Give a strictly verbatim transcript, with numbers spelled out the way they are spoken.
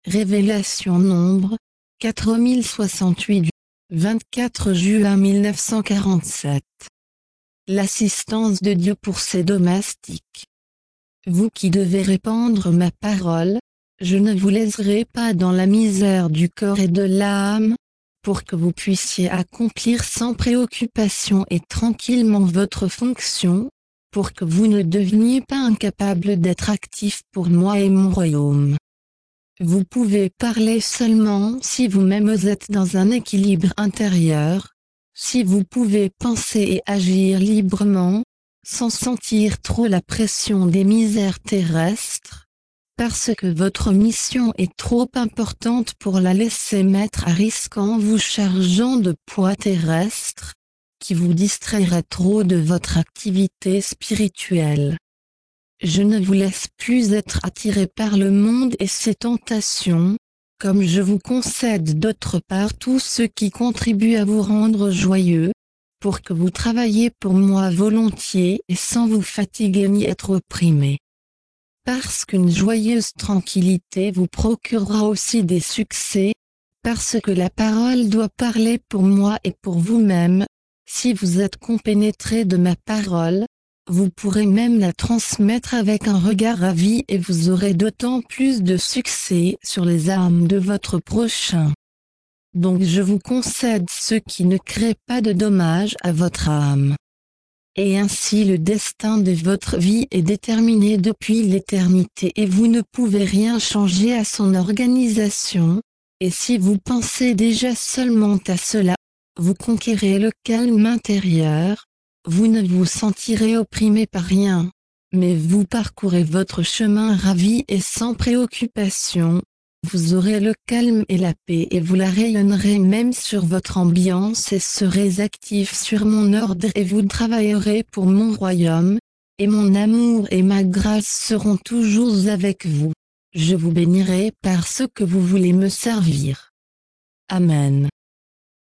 Révélation nombre quatre mille soixante-huit du vingt-quatre juin mille neuf cent quarante-sept. L'assistance de Dieu pour ses domestiques. Vous qui devez répandre ma parole, je ne vous laisserai pas dans la misère du corps et de l'âme, pour que vous puissiez accomplir sans préoccupation et tranquillement votre fonction, pour que vous ne deveniez pas incapable d'être actif pour moi et mon royaume. Vous pouvez parler seulement si vous-même êtes dans un équilibre intérieur, si vous pouvez penser et agir librement, sans sentir trop la pression des misères terrestres, parce que votre mission est trop importante pour la laisser mettre à risque en vous chargeant de poids terrestres, qui vous distrairait trop de votre activité spirituelle. Je ne vous laisse plus être attiré par le monde et ses tentations, comme je vous concède d'autre part tout ce qui contribue à vous rendre joyeux, pour que vous travailliez pour moi volontiers et sans vous fatiguer ni être opprimé. Parce qu'une joyeuse tranquillité vous procurera aussi des succès, parce que la parole doit parler pour moi et pour vous-même, si vous êtes compénétré de ma parole, vous pourrez même la transmettre avec un regard ravi et vous aurez d'autant plus de succès sur les âmes de votre prochain. Donc je vous concède ce qui ne crée pas de dommages à votre âme. Et ainsi le destin de votre vie est déterminé depuis l'éternité et vous ne pouvez rien changer à son organisation, et si vous pensez déjà seulement à cela, vous conquérez le calme intérieur. Vous ne vous sentirez opprimé par rien, mais vous parcourez votre chemin ravi et sans préoccupation. Vous aurez le calme et la paix et vous la rayonnerez même sur votre ambiance et serez actif sur mon ordre et vous travaillerez pour mon royaume, et mon amour et ma grâce seront toujours avec vous. Je vous bénirai parce que vous voulez me servir. Amen.